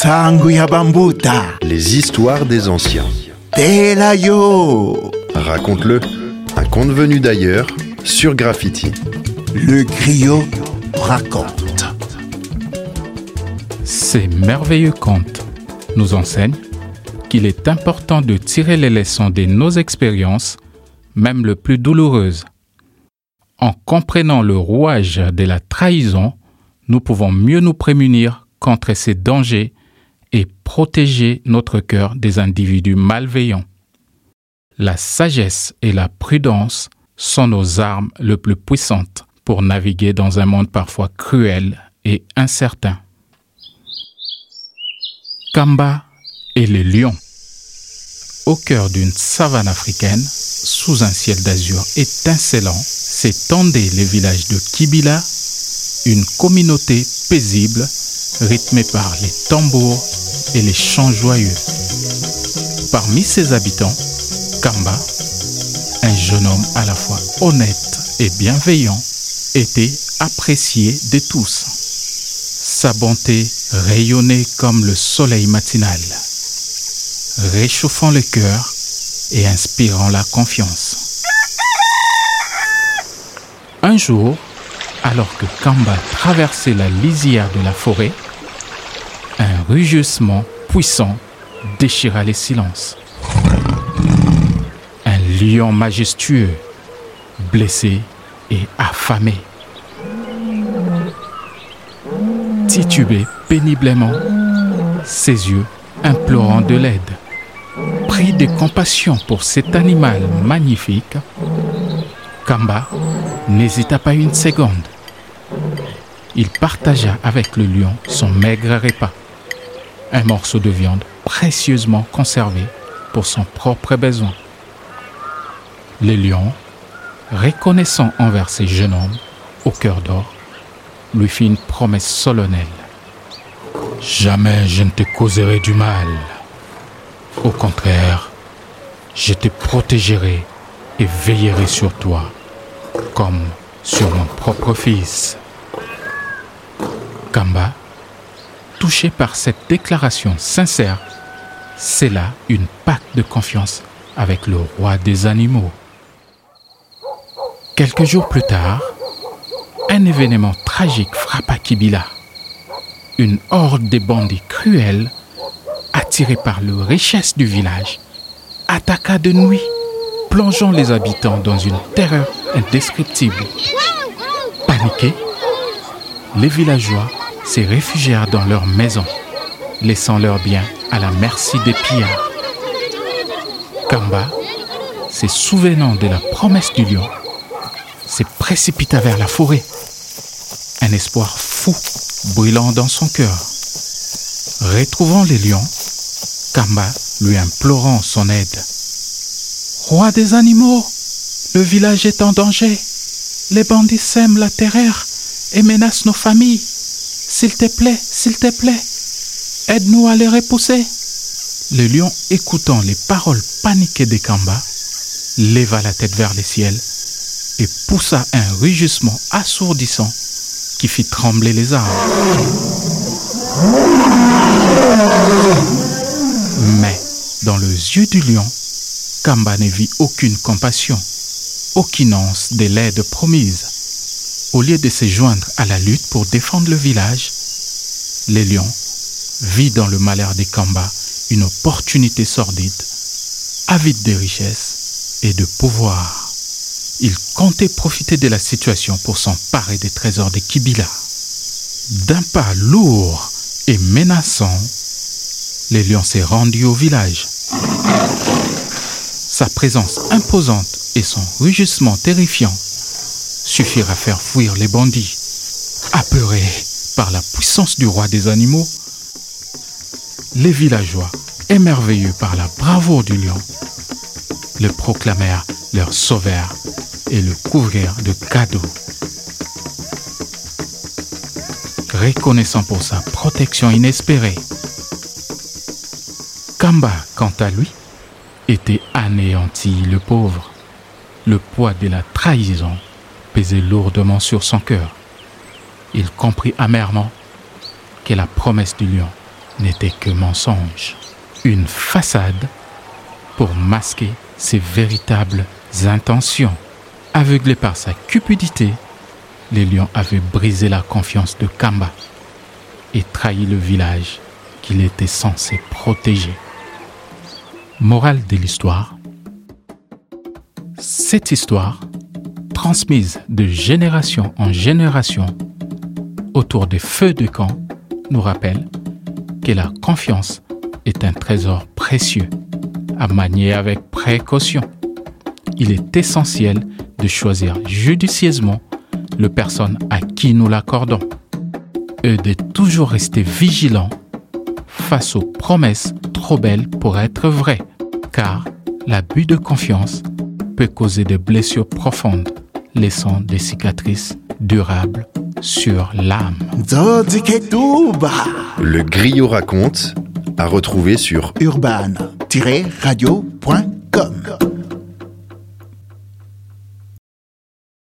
Sangu ya Bambuta. Les histoires des anciens. Telayo. Raconte-le. Un conte venu d'ailleurs sur Graffiti. Le griot raconte. Ces merveilleux contes nous enseignent qu'il est important de tirer les leçons de nos expériences, même les plus douloureuses. En comprenant le rouage de la trahison, nous pouvons mieux nous prémunir contre ces dangers et protéger notre cœur des individus malveillants. La sagesse et la prudence sont nos armes les plus puissantes pour naviguer dans un monde parfois cruel et incertain. Kamba et les lions. Au cœur d'une savane africaine, sous un ciel d'azur étincelant, s'étendait le village de Kibila, une communauté paisible, rythmée par les tambours et les chants joyeux. Parmi ses habitants, Kamba, un jeune homme à la fois honnête et bienveillant, était apprécié de tous. Sa bonté rayonnait comme le soleil matinal, réchauffant le cœur et inspirant la confiance. Un jour, alors que Kamba traversait la lisière de la forêt, un rugissement puissant déchira les silences. Un lion majestueux, blessé et affamé, titubait péniblement, ses yeux implorant de l'aide. Pris de compassion pour cet animal magnifique, Kamba n'hésita pas une seconde. Il partagea avec le lion son maigre repas, un morceau de viande précieusement conservé pour son propre besoin. Le lion, reconnaissant envers ce jeune homme au cœur d'or, lui fit une promesse solennelle. « Jamais je ne te causerai du mal. Au contraire, je te protégerai et veillerai sur toi, comme sur mon propre fils. » Kamba, touché par cette déclaration sincère, scella une pacte de confiance avec le roi des animaux. Quelques jours plus tard, un événement tragique frappa Kibila. Une horde de bandits cruels, attirés par les richesses du village, attaqua de nuit, plongeant les habitants dans une terreur indescriptible. Paniqués, les villageois se réfugièrent dans leurs maisons, laissant leurs biens à la merci des pillards. Kamba, se souvenant de la promesse du lion, se précipita vers la forêt, un espoir fou brûlant dans son cœur. Retrouvant les lions, Kamba lui implorant son aide. « Roi des animaux, le village est en danger. Les bandits sèment la terreur et menacent nos familles. S'il te plaît, aide-nous à les repousser. » Le lion, écoutant les paroles paniquées de Kamba, leva la tête vers le ciel et poussa un rugissement assourdissant qui fit trembler les arbres. Mais dans les yeux du lion, Kamba ne vit aucune compassion, aucune once de l'aide promise. Au lieu de se joindre à la lutte pour défendre le village, le lion vit dans le malheur de Kamba une opportunité sordide, avide de richesses et de pouvoir. Il comptait profiter de la situation pour s'emparer des trésors de Kibila. D'un pas lourd et menaçant, le lion s'est rendu au village. Sa présence imposante et son rugissement terrifiant suffirent à faire fuir les bandits. Apeurés par la puissance du roi des animaux, les villageois, émerveillés par la bravoure du lion, le proclamèrent leur sauveur et le couvrirent de cadeaux. Reconnaissant pour sa protection inespérée, Kamba, quant à lui, était anéanti, le pauvre. Le poids de la trahison pesait lourdement sur son cœur. Il comprit amèrement que la promesse du lion n'était que mensonge, une façade pour masquer ses véritables intentions. Aveuglé par sa cupidité, les lions avaient brisé la confiance de Kamba et trahi le village qu'il était censé protéger. Morale de l'histoire: cette histoire, transmise de génération en génération autour des feux de camp, nous rappelle que la confiance est un trésor précieux à manier avec précaution. Il est essentiel de choisir judicieusement les personnes à qui nous l'accordons et de toujours rester vigilant face aux promesses trop belles pour être vraies, car l'abus de confiance peut causer des blessures profondes, laissant des cicatrices durables sur l'âme. Le Griot raconte, à retrouver sur urban-radio.com.